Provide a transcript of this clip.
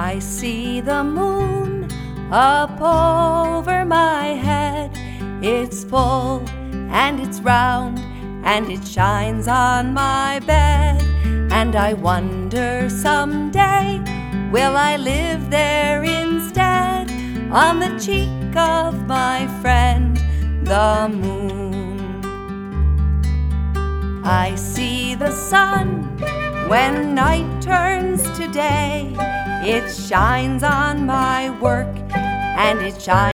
I see the moon up over my head. It's full and it's round and it shines on my bed. And I wonder someday, will I live there instead, on the cheek of my friend, the moon? I see the sun when night turns to day. It shines on my work and it shines